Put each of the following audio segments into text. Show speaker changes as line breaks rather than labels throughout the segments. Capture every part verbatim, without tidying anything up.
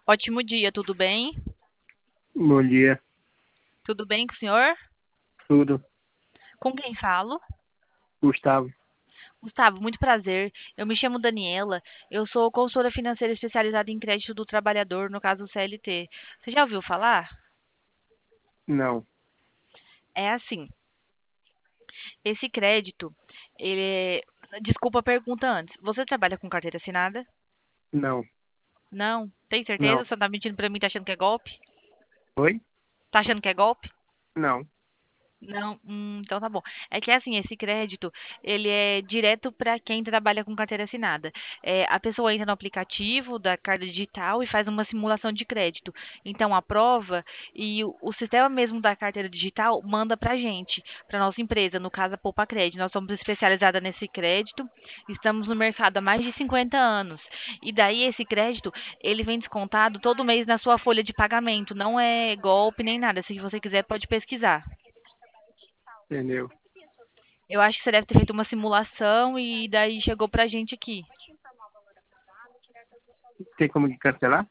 Ótimo dia, tudo bem?
Bom dia,
Tudo bem com o senhor?
tudo.
Com quem falo?
Gustavo.
Gustavo, muito prazer. Eu me chamo Daniela. Eu sou consultora financeira especializada em crédito do trabalhador, no caso C L T. Você já ouviu falar?
Não,
É assim, esse crédito, ele é... Desculpa a pergunta antes. Você trabalha com carteira assinada?
não,
Não? Tem certeza?
não.
Você tá mentindo pra mim, tá achando que é golpe?
Oi?
Tá achando que é golpe?
Não,
Não, hum, então tá bom. É que assim, esse crédito, ele é direto para quem trabalha com carteira assinada. É, a pessoa entra no aplicativo da carta digital e faz uma simulação de crédito. Então aprova e o, o sistema mesmo da carteira digital manda pra gente, pra nossa empresa, no caso a Poupa Crédito. Nós somos especializadas nesse crédito, estamos no mercado há mais de cinquenta anos. E daí esse crédito, ele vem descontado todo mês na sua folha de pagamento. Não é golpe nem nada. Se você quiser, pode pesquisar.
entendeu?
Eu acho que você deve ter feito uma simulação e daí chegou pra gente aqui.
Tem como que cancelar?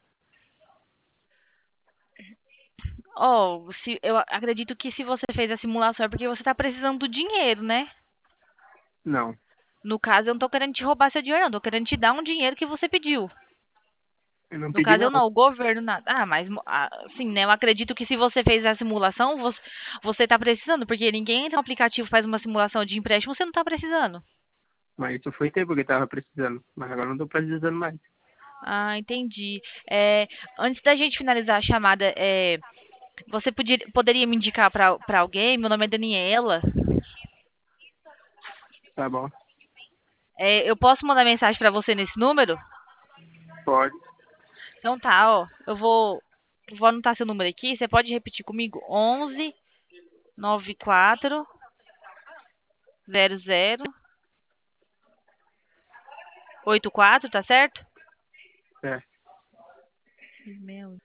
Oh, se, eu acredito que se você fez a simulação é porque você tá precisando do dinheiro, né?
Não,
No caso, eu não tô querendo te roubar seu dinheiro, não. Tô querendo te dar um dinheiro que você pediu.
eu não
No
pedi
caso,
não.
eu não, o governo nada. Ah, mas ah, assim, né? Eu acredito que se você fez a simulação, você, você tá precisando, porque ninguém entra no aplicativo e faz uma simulação de empréstimo, você não tá precisando.
Mas isso foi tempo que eu tava precisando. Mas agora não tô precisando mais.
Ah, entendi. É, antes da gente finalizar a chamada, é, você podia, poderia me indicar pra para alguém? Meu nome é Daniela.
Tá bom?
É, eu posso mandar mensagem pra você nesse número?
Pode.
Então tá, ó. Eu vou, vou anotar seu número aqui. Você pode repetir comigo? Onze noventa e quatro zero zero oitenta e quatro, tá certo?
É.
Meu.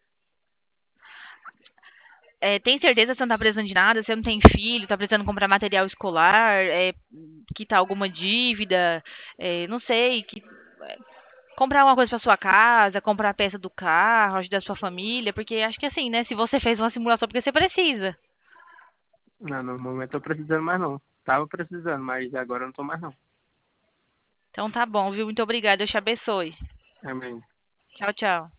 É, tem certeza que você não tá precisando de nada? Você não tem filho? Tá precisando comprar material escolar? É, quitar alguma dívida? É, não sei. Que, comprar alguma coisa pra sua casa? Comprar a peça do carro? Ajudar a sua família? Porque acho que assim, né? Se você fez uma simulação porque você precisa.
Não, no momento tô precisando mais não. Tava precisando, mas agora eu não tô mais não.
Então tá bom, viu? Muito obrigada. Deus te abençoe.
Amém.
Tchau, tchau.